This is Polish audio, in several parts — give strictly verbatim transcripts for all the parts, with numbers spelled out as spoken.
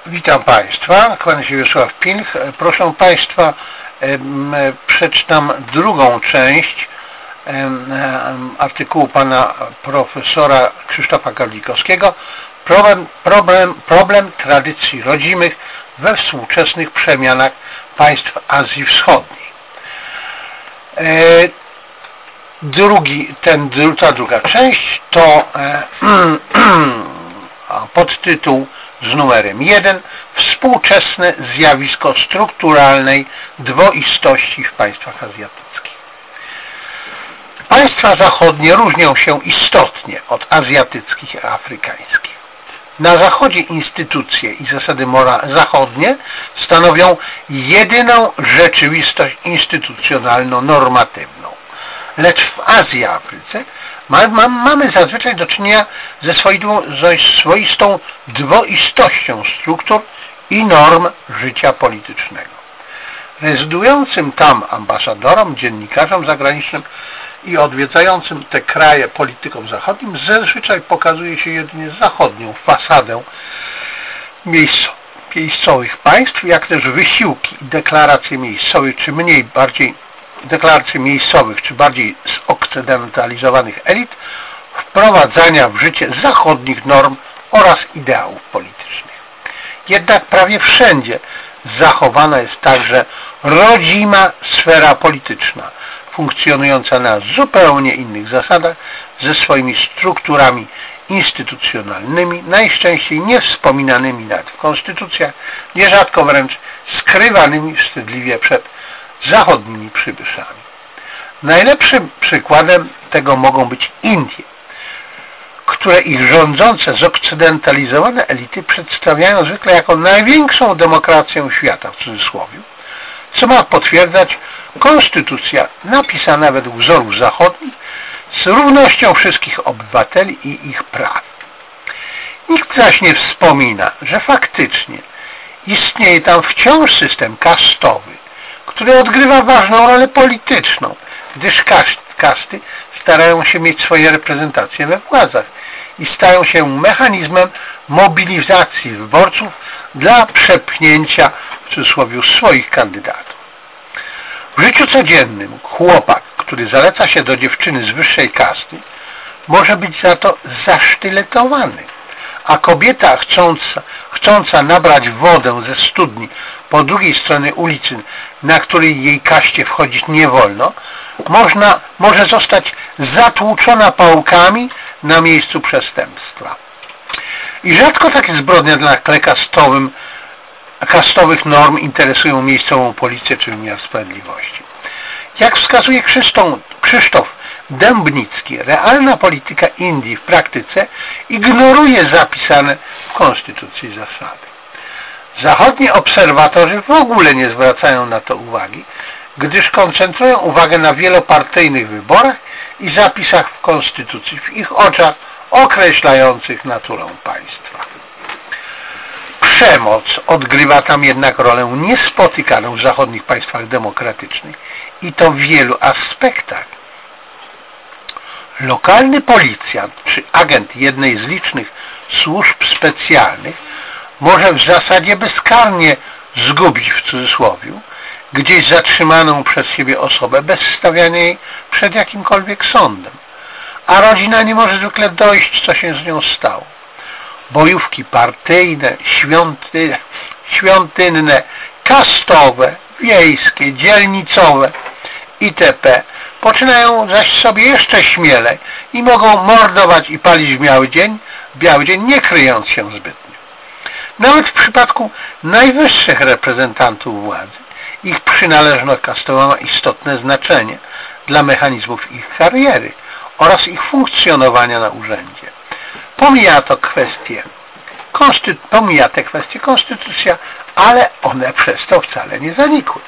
Witam Państwa, kłaniam się Wiesław Pilch. Proszę Państwa, przeczytam drugą część artykułu pana profesora Krzysztofa Gawlikowskiego. Problem, problem, problem tradycji rodzimych we współczesnych przemianach państw Azji Wschodniej. Drugi, ten, ta druga część to podtytuł z numerem jeden: Współczesne zjawisko strukturalnej dwoistości w państwach azjatyckich. Państwa zachodnie różnią się istotnie od azjatyckich i afrykańskich. Na Zachodzie instytucje i zasady moralne zachodnie stanowią jedyną rzeczywistość instytucjonalno-normatywną. Lecz w Azji i Afryce ma, ma, mamy zazwyczaj do czynienia ze swoistą, ze swoistą dwoistością struktur i norm życia politycznego. Rezydującym tam ambasadorom, dziennikarzom zagranicznym i odwiedzającym te kraje politykom zachodnim zazwyczaj pokazuje się jedynie zachodnią fasadę miejscowych państw, jak też wysiłki i deklaracje miejscowych, czy mniej bardziej deklaracje miejscowych, czy bardziej zokcydentalizowanych elit wprowadzania w życie zachodnich norm oraz ideałów politycznych. Jednak prawie wszędzie zachowana jest także rodzima sfera polityczna, funkcjonująca na zupełnie innych zasadach, ze swoimi strukturami instytucjonalnymi, najczęściej nie wspominanymi nawet w konstytucjach, nierzadko wręcz skrywanymi wstydliwie przed zachodnimi przybyszami. Najlepszym przykładem tego mogą być Indie, które ich rządzące zokcydentalizowane elity przedstawiają zwykle jako największą demokrację świata, w cudzysłowie, co ma potwierdzać konstytucja napisana według wzorów zachodnich z równością wszystkich obywateli i ich praw. Nikt zaś nie wspomina, że faktycznie istnieje tam wciąż system kastowy, który odgrywa ważną rolę polityczną, gdyż kasty starają się mieć swoje reprezentacje we władzach i stają się mechanizmem mobilizacji wyborców dla przepchnięcia w cudzysłowie swoich kandydatów. W życiu codziennym chłopak, który zaleca się do dziewczyny z wyższej kasty, może być za to zasztyletowany, a kobieta chcąca, chcąca nabrać wodę ze studni po drugiej stronie ulicy, na której jej kaście wchodzić nie wolno, można, może zostać zatłuczona pałkami na miejscu przestępstwa. I rzadko takie zbrodnie dla tle kastowym, kastowych norm interesują miejscową policję czy wymiar sprawiedliwości. Jak wskazuje Krzysztof Dębnicki, realna polityka Indii w praktyce ignoruje zapisane w konstytucji zasady. Zachodni obserwatorzy w ogóle nie zwracają na to uwagi, gdyż koncentrują uwagę na wielopartyjnych wyborach i zapisach w konstytucji w ich oczach określających naturę państwa. Przemoc odgrywa tam jednak rolę niespotykaną w zachodnich państwach demokratycznych i to w wielu aspektach. Lokalny policjant czy agent jednej z licznych służb specjalnych może w zasadzie bezkarnie zgubić w cudzysłowie gdzieś zatrzymaną przez siebie osobę bez stawiania jej przed jakimkolwiek sądem, a rodzina nie może zwykle dojść, co się z nią stało. Bojówki partyjne, świąty, świątynne, kastowe, wiejskie, dzielnicowe itp. Poczynają zaś sobie jeszcze śmielej i mogą mordować i palić w biały dzień, w biały dzień, nie kryjąc się zbytnio. Nawet w przypadku najwyższych reprezentantów władzy ich przynależność kastowa ma istotne znaczenie dla mechanizmów ich kariery oraz ich funkcjonowania na urzędzie. Pomija to kwestie, konstytu, pomija te kwestie konstytucja, ale one przez to wcale nie zanikły.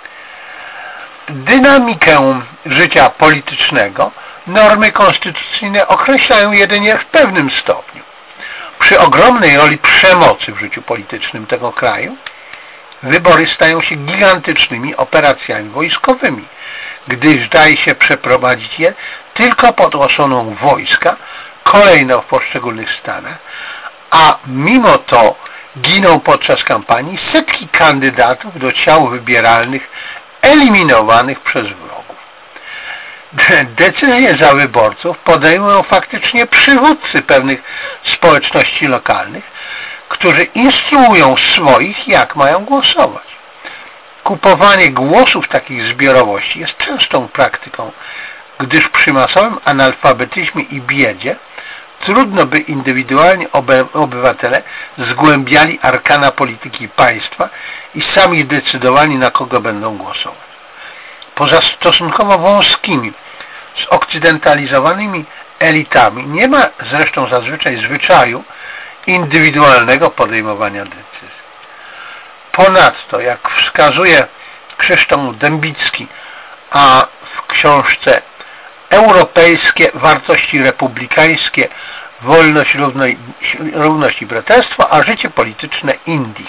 Dynamikę życia politycznego normy konstytucyjne określają jedynie w pewnym stopniu. Przy ogromnej roli przemocy w życiu politycznym tego kraju wybory stają się gigantycznymi operacjami wojskowymi, gdyż daje się przeprowadzić je tylko pod osłoną wojska, kolejno w poszczególnych stanach, a mimo to giną podczas kampanii setki kandydatów do ciał wybieralnych eliminowanych przez wrogów. Decyzje za wyborców podejmują faktycznie przywódcy pewnych społeczności lokalnych, którzy instruują swoich, jak mają głosować. Kupowanie głosów takich zbiorowości jest częstą praktyką, gdyż przy masowym analfabetyzmie i biedzie trudno by indywidualnie obywatele zgłębiali arkana polityki państwa i sami decydowali, na kogo będą głosować. Poza stosunkowo wąskimi, zokcydentalizowanymi elitami nie ma zresztą zazwyczaj zwyczaju indywidualnego podejmowania decyzji. Ponadto, jak wskazuje Krzysztof Dębicki, a w książce Europejskie wartości republikańskie, wolność, równość i braterstwo, a życie polityczne Indii.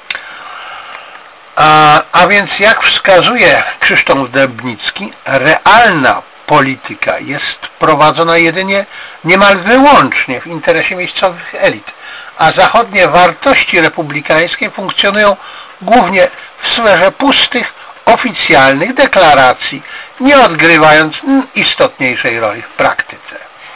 A, a więc, jak wskazuje Krzysztof Dębicki, realna polityka jest prowadzona jedynie niemal wyłącznie w interesie miejscowych elit, a zachodnie wartości republikańskie funkcjonują głównie w sferze pustych, oficjalnych deklaracji, nie odgrywając istotniejszej roli w praktyce.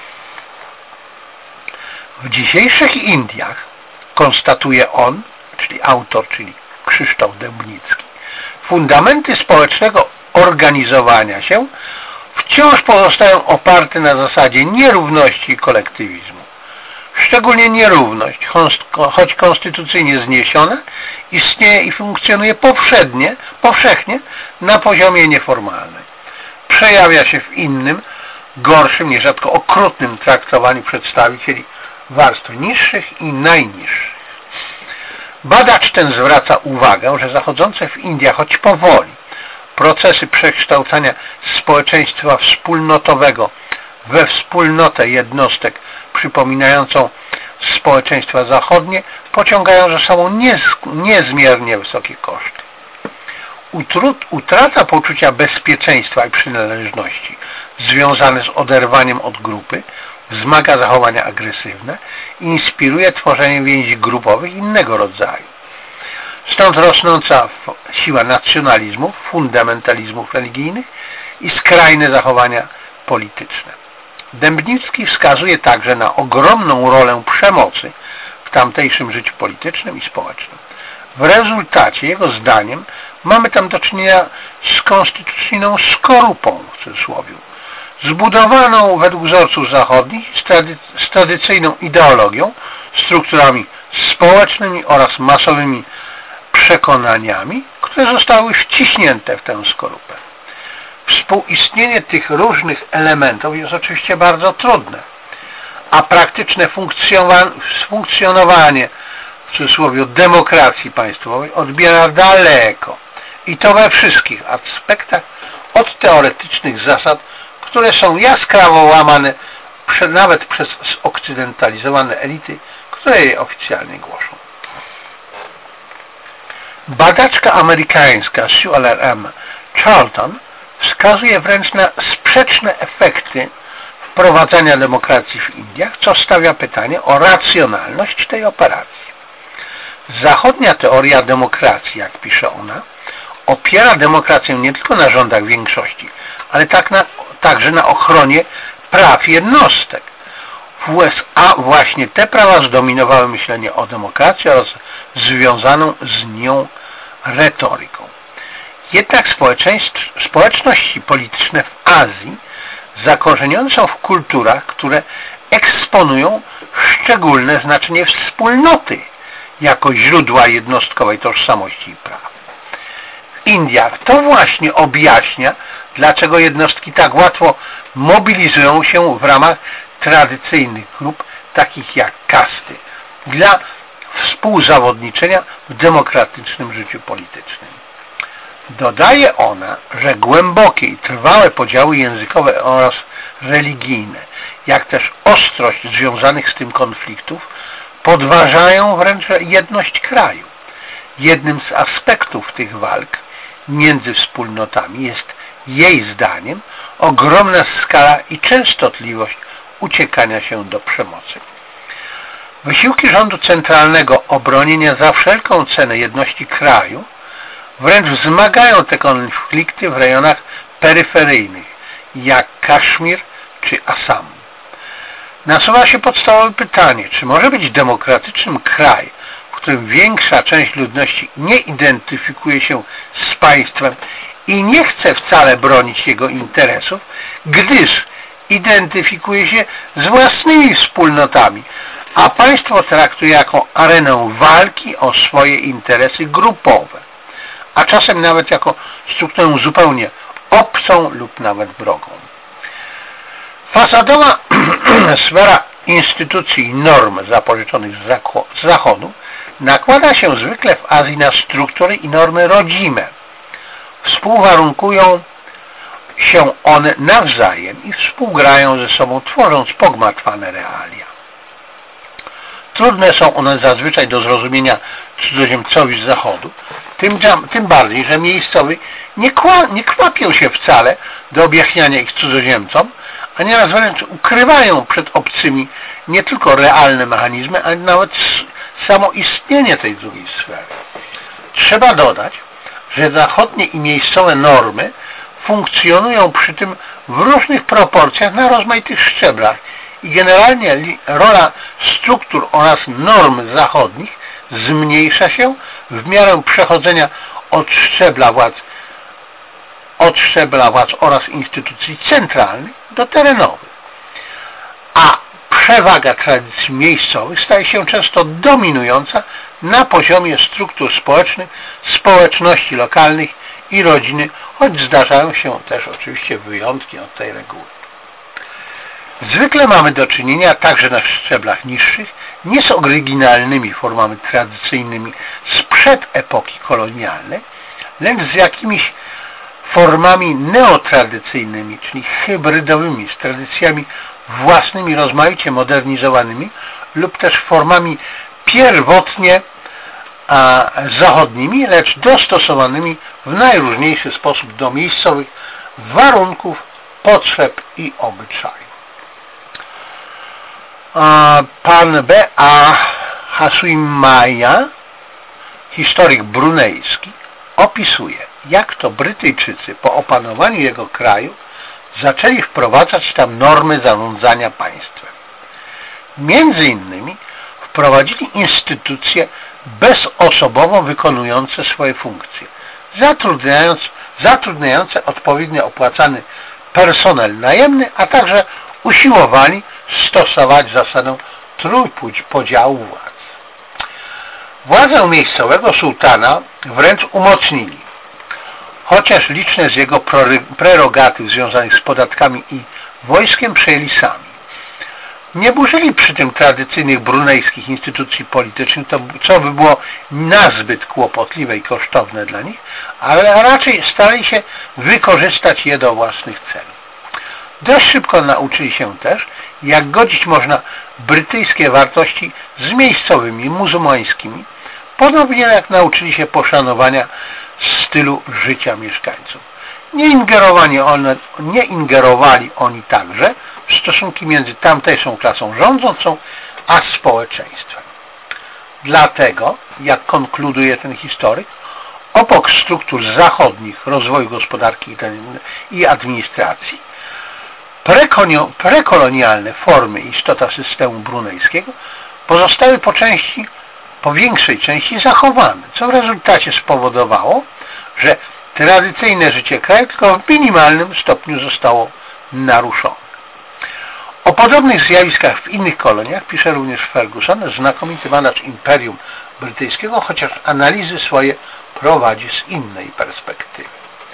W dzisiejszych Indiach, konstatuje on, czyli autor, czyli Krzysztof Dębicki, fundamenty społecznego organizowania się wciąż pozostają oparte na zasadzie nierówności i kolektywizmu. Szczególnie nierówność, choć konstytucyjnie zniesiona, istnieje i funkcjonuje powszednie, powszechnie na poziomie nieformalnym. Przejawia się w innym, gorszym, nierzadko okrutnym traktowaniu przedstawicieli warstw niższych i najniższych. Badacz ten zwraca uwagę, że zachodzące w Indiach, choć powoli, procesy przekształcania społeczeństwa wspólnotowego we wspólnotę jednostek przypominającą społeczeństwa zachodnie pociągają za sobą niez, niezmiernie wysokie koszty. Utrut, utrata poczucia bezpieczeństwa i przynależności związane z oderwaniem od grupy wzmaga zachowania agresywne i inspiruje tworzenie więzi grupowych innego rodzaju. Stąd rosnąca siła nacjonalizmów, fundamentalizmów religijnych i skrajne zachowania polityczne. Dębicki wskazuje także na ogromną rolę przemocy w tamtejszym życiu politycznym i społecznym. W rezultacie, jego zdaniem, mamy tam do czynienia z konstytucyjną skorupą, w cudzysłowie, zbudowaną według wzorców zachodnich z, trady z tradycyjną ideologią, strukturami społecznymi oraz masowymi przekonaniami, które zostały wciśnięte w tę skorupę. Współistnienie tych różnych elementów jest oczywiście bardzo trudne, a praktyczne funkcjonowanie w cudzysłowie demokracji państwowej odbiera daleko i to we wszystkich aspektach od teoretycznych zasad, które są jaskrawo łamane nawet przez zokcydentalizowane elity, które je oficjalnie głoszą. Badaczka amerykańska Sue L R M Charlton wskazuje wręcz na sprzeczne efekty wprowadzania demokracji w Indiach, co stawia pytanie o racjonalność tej operacji. Zachodnia teoria demokracji, jak pisze ona, opiera demokrację nie tylko na rządach większości, ale tak na, także na ochronie praw jednostek. W U S A właśnie te prawa zdominowały myślenie o demokracji oraz związaną z nią retoryką. Jednak społeczności polityczne w Azji zakorzenione są w kulturach, które eksponują szczególne znaczenie wspólnoty jako źródła jednostkowej tożsamości i praw. W Indiach to właśnie objaśnia, dlaczego jednostki tak łatwo mobilizują się w ramach tradycyjnych grup, takich jak kasty, dla współzawodniczenia w demokratycznym życiu politycznym. Dodaje ona, że głębokie i trwałe podziały językowe oraz religijne, jak też ostrość związanych z tym konfliktów podważają wręcz jedność kraju. Jednym z aspektów tych walk między wspólnotami jest jej zdaniem ogromna skala i częstotliwość uciekania się do przemocy. Wysiłki rządu centralnego o bronienie za wszelką cenę jedności kraju wręcz wzmagają te konflikty w rejonach peryferyjnych, jak Kaszmir czy Assam. Nasuwa się podstawowe pytanie, czy może być demokratycznym kraj, w którym większa część ludności nie identyfikuje się z państwem i nie chce wcale bronić jego interesów, gdyż identyfikuje się z własnymi wspólnotami, a państwo traktuje jako arenę walki o swoje interesy grupowe, a czasem nawet jako strukturę zupełnie obcą lub nawet wrogą. Fasadowa sfera instytucji i norm zapożyczonych z Zachodu nakłada się zwykle w Azji na struktury i normy rodzime. Współwarunkują się one nawzajem i współgrają ze sobą, tworząc pogmatwane realia. Trudne są one zazwyczaj do zrozumienia cudzoziemcowi z Zachodu, tym, tym bardziej, że miejscowi nie, kła, nie kwapią się wcale do objaśniania ich cudzoziemcom, a nieraz wręcz ukrywają przed obcymi nie tylko realne mechanizmy, ale nawet samo istnienie tej drugiej sfery. Trzeba dodać, że zachodnie i miejscowe normy funkcjonują przy tym w różnych proporcjach na rozmaitych szczeblach i generalnie rola struktur oraz norm zachodnich zmniejsza się w miarę przechodzenia od szczebla władz, od szczebla władz oraz instytucji centralnych do terenowych. A przewaga tradycji miejscowych staje się często dominująca na poziomie struktur społecznych, społeczności lokalnych i rodziny, choć zdarzają się też oczywiście wyjątki od tej reguły. Zwykle mamy do czynienia także na szczeblach niższych nie z oryginalnymi formami tradycyjnymi sprzed epoki kolonialnej, lecz z jakimiś formami neotradycyjnymi, czyli hybrydowymi, z tradycjami własnymi, rozmaicie modernizowanymi lub też formami pierwotnie a, zachodnimi, lecz dostosowanymi w najróżniejszy sposób do miejscowych warunków, potrzeb i obyczajów. Pan B A Hasuimaya, historyk brunejski, opisuje, jak to Brytyjczycy po opanowaniu jego kraju zaczęli wprowadzać tam normy zarządzania państwem. Między innymi wprowadzili instytucje bezosobowo wykonujące swoje funkcje, zatrudniając, zatrudniające odpowiednio opłacany personel najemny, a także usiłowali stosować zasadę trójpodziału władz. Władzę miejscowego sułtana wręcz umocnili, chociaż liczne z jego prerogatyw związanych z podatkami i wojskiem przejęli sami. Nie burzyli przy tym tradycyjnych brunejskich instytucji politycznych, to, co by było nazbyt kłopotliwe i kosztowne dla nich, ale raczej starali się wykorzystać je do własnych celów. Dość szybko nauczyli się też, jak godzić można brytyjskie wartości z miejscowymi muzułmańskimi, podobnie jak nauczyli się poszanowania stylu życia mieszkańców. Nie ingerowali, one, nie ingerowali oni także w stosunki między tamtejszą klasą rządzącą a społeczeństwem. Dlatego, jak konkluduje ten historyk, obok struktur zachodnich rozwoju gospodarki i administracji, prekolonialne formy i istota systemu brunejskiego pozostały po części, po większej części zachowane, co w rezultacie spowodowało, że tradycyjne życie kraju tylko w minimalnym stopniu zostało naruszone. O podobnych zjawiskach w innych koloniach pisze również Ferguson, znakomity badacz Imperium Brytyjskiego, chociaż analizy swoje prowadzi z innej perspektywy.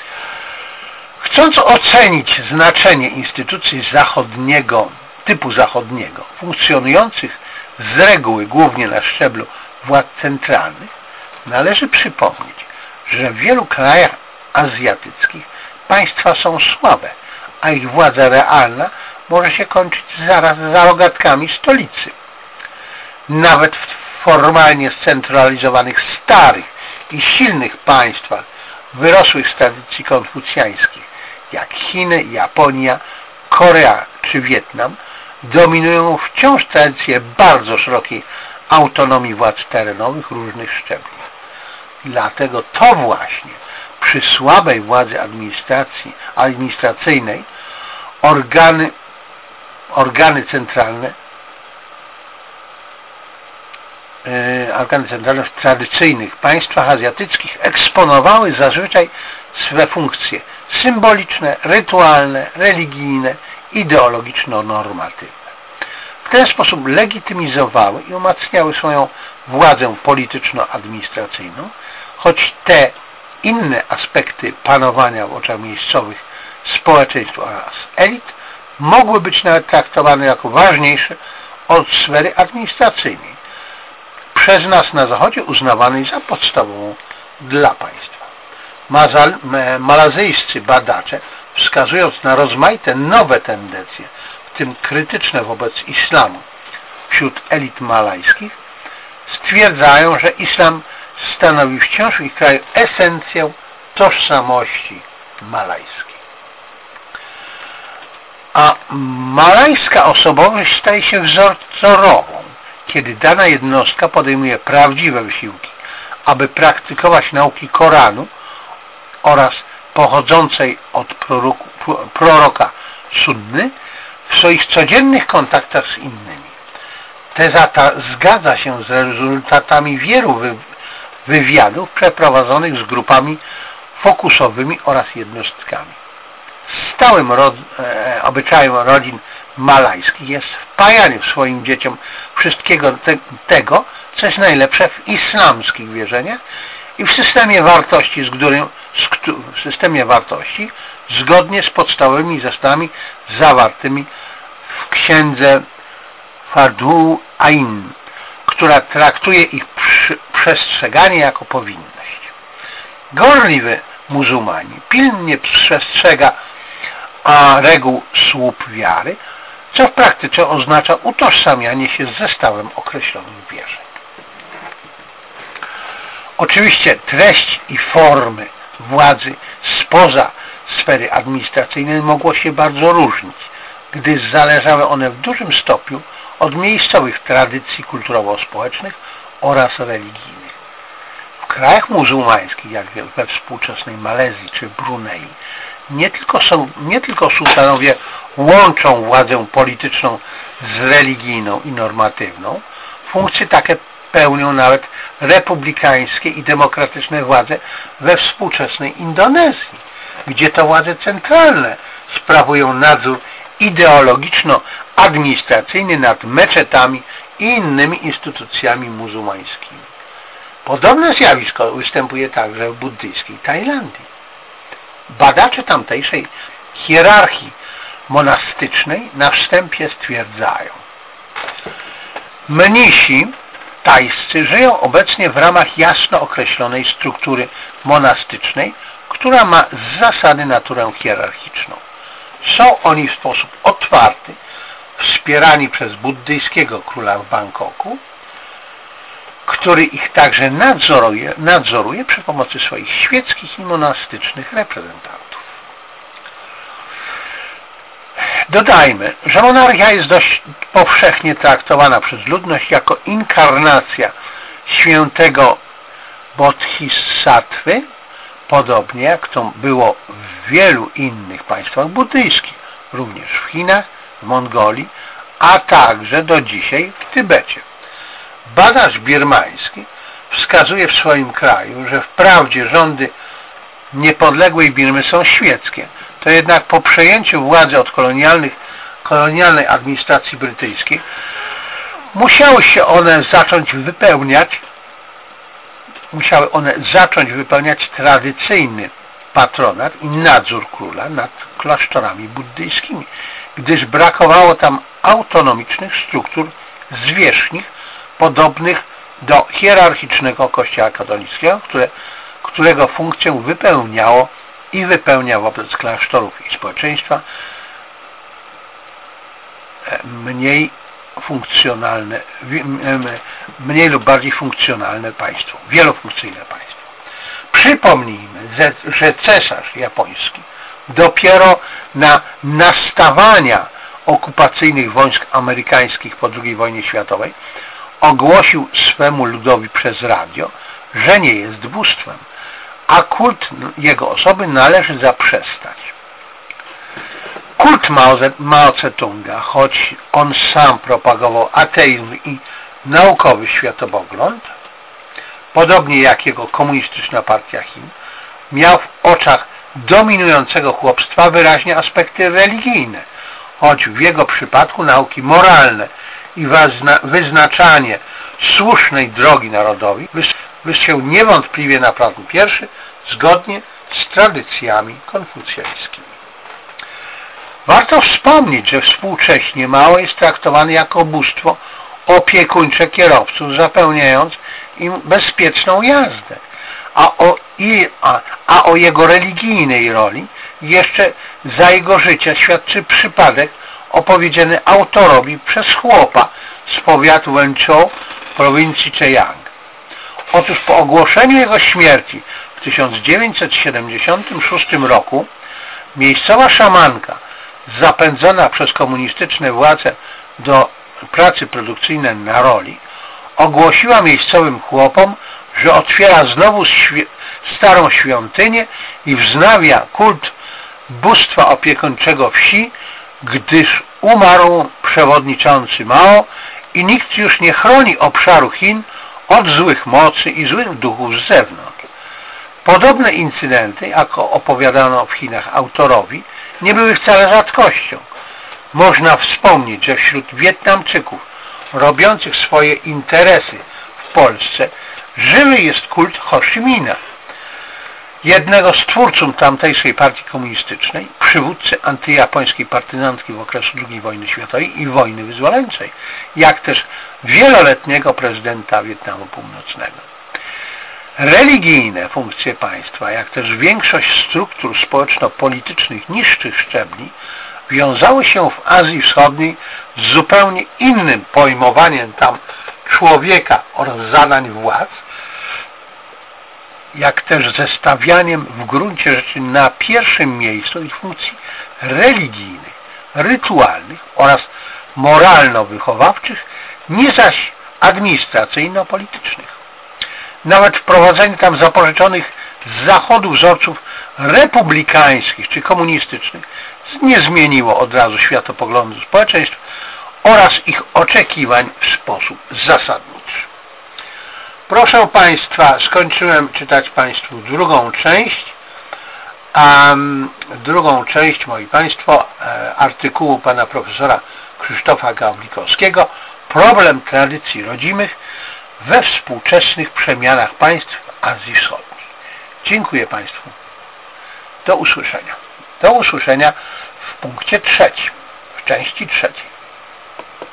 Chcąc ocenić znaczenie instytucji zachodniego, typu zachodniego, funkcjonujących z reguły głównie na szczeblu władz centralnych, należy przypomnieć, że w wielu krajach azjatyckich państwa są słabe, a ich władza realna może się kończyć zaraz za rogatkami stolicy. Nawet w formalnie scentralizowanych starych i silnych państwach wyrosłych z tradycji konfucjańskich, jak Chiny, Japonia, Korea czy Wietnam, dominują wciąż tradycje bardzo szerokiej autonomii władz terenowych różnych szczebli. Dlatego to właśnie przy słabej władzy administracji, administracyjnej organy, organy centralne yy, organy centralne w tradycyjnych państwach azjatyckich eksponowały zazwyczaj swe funkcje symboliczne, rytualne, religijne, ideologiczno-normatywne. W ten sposób legitymizowały i umacniały swoją władzę polityczno-administracyjną, choć te inne aspekty panowania w oczach miejscowych społeczeństw oraz elit mogły być nawet traktowane jako ważniejsze od sfery administracyjnej, przez nas na Zachodzie uznawanej za podstawową dla państwa. Mazal, malazyjscy badacze, wskazując na rozmaite nowe tendencje, w tym krytyczne wobec islamu wśród elit malajskich, stwierdzają, że islam stanowi wciąż w ich kraju esencję tożsamości malajskiej. A malajska osobowość staje się wzorcową, kiedy dana jednostka podejmuje prawdziwe wysiłki, aby praktykować nauki Koranu oraz pochodzącej od proroku, proroka Sunny w swoich codziennych kontaktach z innymi. Teza ta zgadza się z rezultatami wielu wy, wywiadów przeprowadzonych z grupami fokusowymi oraz jednostkami. Stałym ro, e, obyczajem rodzin malajskich jest wpajanie w swoim dzieciom wszystkiego te, tego, co jest najlepsze w islamskich wierzeniach i w systemie wartości, z którym, z, w systemie wartości zgodnie z podstawowymi zasadami zawartymi w księdze Fardu Ain, która traktuje ich przestrzeganie jako powinność. Gorliwy muzułmanin pilnie przestrzega a reguł słup wiary, co w praktyce oznacza utożsamianie się z zestawem określonych wierzeń. Oczywiście treść i formy władzy spoza sfery administracyjnej mogło się bardzo różnić, gdyż zależały one w dużym stopniu od miejscowych tradycji kulturowo-społecznych oraz religijnych. W krajach muzułmańskich, jak we współczesnej Malezji czy Brunei, nie tylko, są, nie tylko sułtanowie łączą władzę polityczną z religijną i normatywną, funkcje takie pełnią nawet republikańskie i demokratyczne władze we współczesnej Indonezji, gdzie to władze centralne sprawują nadzór ideologiczno-administracyjny nad meczetami i innymi instytucjami muzułmańskimi. Podobne zjawisko występuje także w buddyjskiej Tajlandii. Badacze tamtejszej hierarchii monastycznej na wstępie stwierdzają: mnisi tajscy żyją obecnie w ramach jasno określonej struktury monastycznej, która ma z zasady naturę hierarchiczną. Są oni w sposób otwarty wspierani przez buddyjskiego króla w Bangkoku, który ich także nadzoruje, nadzoruje przy pomocy swoich świeckich i monastycznych reprezentantów. Dodajmy, że monarchia jest dość powszechnie traktowana przez ludność jako inkarnacja świętego Bodhisattwy, podobnie jak to było w wielu innych państwach buddyjskich, również w Chinach, w Mongolii, a także do dzisiaj w Tybecie. Badacz birmański wskazuje w swoim kraju, że wprawdzie rządy niepodległej Birmy są świeckie, to jednak po przejęciu władzy od kolonialnych, kolonialnej administracji brytyjskiej musiały się one zacząć wypełniać musiały one zacząć wypełniać tradycyjny patronat i nadzór króla nad klasztorami buddyjskimi, gdyż brakowało tam autonomicznych struktur zwierzchnych podobnych do hierarchicznego kościoła katolickiego, które, którego funkcję wypełniało i wypełnia wobec klasztorów i społeczeństwa mniej funkcjonalne, mniej lub bardziej funkcjonalne państwo, wielofunkcyjne państwo. Przypomnijmy, że cesarz japoński dopiero na nastawania okupacyjnych wojsk amerykańskich po drugiej wojnie światowej, ogłosił swemu ludowi przez radio, że nie jest bóstwem, a kult jego osoby należy zaprzestać. Kult Mao Tse-tunga, choć on sam propagował ateizm i naukowy światopogląd, podobnie jak jego komunistyczna partia Chin, miał w oczach dominującego chłopstwa wyraźnie aspekty religijne, choć w jego przypadku nauki moralne i wyznaczanie słusznej drogi narodowi wyszedł niewątpliwie na plan pierwszy, zgodnie z tradycjami konfucjańskimi. Warto wspomnieć, że współcześnie Mao jest traktowany jako bóstwo opiekuńcze kierowców, zapewniając im bezpieczną jazdę, a o, i, a, a o jego religijnej roli jeszcze za jego życia świadczy przypadek opowiedziany autorowi przez chłopa z powiatu Wenzhou w prowincji Zhejiang. Otóż po ogłoszeniu jego śmierci w tysiąc dziewięćset siedemdziesiątym szóstym roku miejscowa szamanka, zapędzona przez komunistyczne władze do pracy produkcyjnej na roli, ogłosiła miejscowym chłopom, że otwiera znowu starą świątynię i wznawia kult bóstwa opiekuńczego wsi, gdyż umarł przewodniczący Mao i nikt już nie chroni obszaru Chin od złych mocy i złych duchów z zewnątrz. Podobne incydenty, jak opowiadano w Chinach autorowi, nie były wcale rzadkością. Można wspomnieć, że wśród Wietnamczyków robiących swoje interesy w Polsce żywy jest kult Ho Chi Minha, jednego z twórców tamtejszej partii komunistycznej, przywódcy antyjapońskiej partyzantki w okresie drugiej wojny światowej i wojny wyzwoleńczej, jak też wieloletniego prezydenta Wietnamu Północnego. Religijne funkcje państwa, jak też większość struktur społeczno-politycznych niższych szczebli wiązały się w Azji Wschodniej z zupełnie innym pojmowaniem tam człowieka oraz zadań władz, jak też ze stawianiem w gruncie rzeczy na pierwszym miejscu ich funkcji religijnych, rytualnych oraz moralno-wychowawczych, nie zaś administracyjno-politycznych. Nawet wprowadzenie tam zapożyczonych z zachodu wzorców republikańskich czy komunistycznych nie zmieniło od razu światopoglądu społeczeństw oraz ich oczekiwań w sposób zasadniczy. Proszę Państwa, skończyłem czytać Państwu drugą część, a drugą część, moi Państwo, artykułu pana profesora Krzysztofa Gawlikowskiego, problem tradycji rodzimych we współczesnych przemianach państw w Azji Wschodniej. Dziękuję Państwu. Do usłyszenia. Do usłyszenia w punkcie trzecim, w części trzeciej.